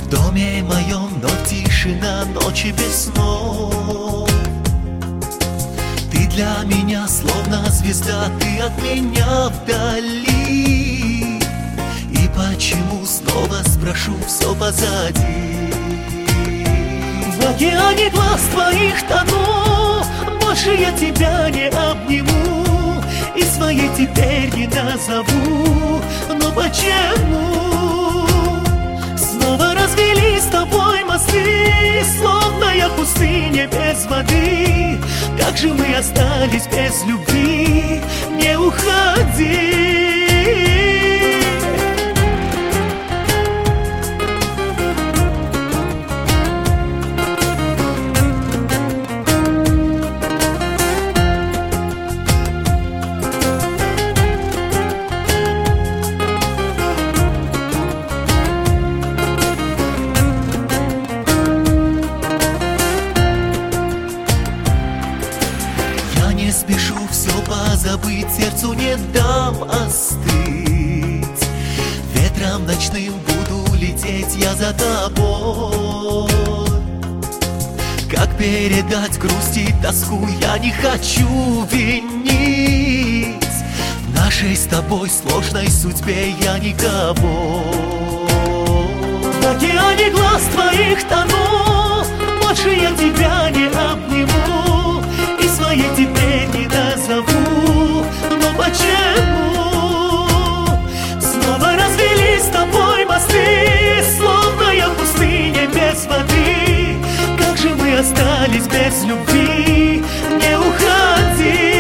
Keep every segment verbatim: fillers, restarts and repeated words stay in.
В доме моем вновь тишина, ночи без снов. Ты для меня словно звезда, ты от меня вдали. И почему, снова спрошу, все позади? В океане глаз твоих тону, больше я тебя не обниму и своей теперь не назову. Но почему снова развели с тобой мосты, словно я в пустыне без воды? Как же мы остались без любви? Не уходи. Не спешу все позабыть, сердцу не дам остыть. Ветром ночным буду лететь я за тобой. Как передать грусть и тоску, я не хочу винить. В нашей с тобой сложной судьбе я никого. В океане глаз твоих тону, больше я тебя не обниму и своей теперь не назову. Но почему снова развели с тобой мосты, словно я в пустыне без воды? Как же мы остались без любви? Не уходи.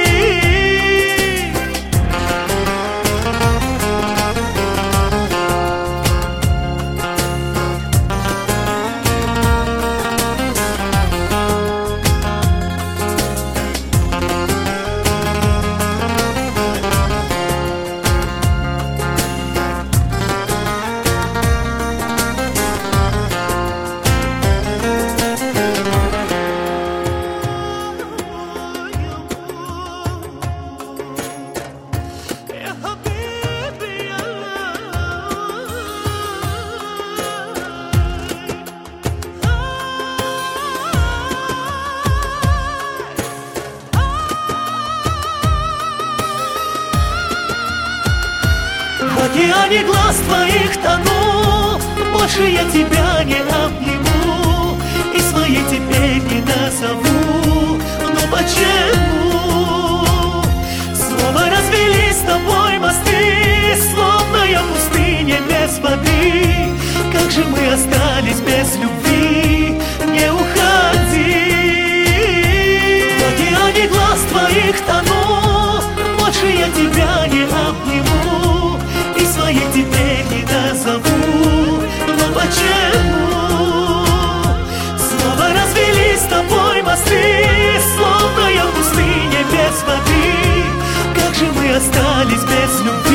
В океане глаз твоих тону, больше я тебя не обниму и своей теперь не назову. Но почему снова развели с тобой мосты, словно я в пустыне без воды? Как же мы остались без любви? Не уходи. В океане глаз твоих тону, больше я тебя не обниму и своей теперь не назову. Но почему снова развели с тобой мосты, словно я в пустыне без воды? Как же мы остались без любви?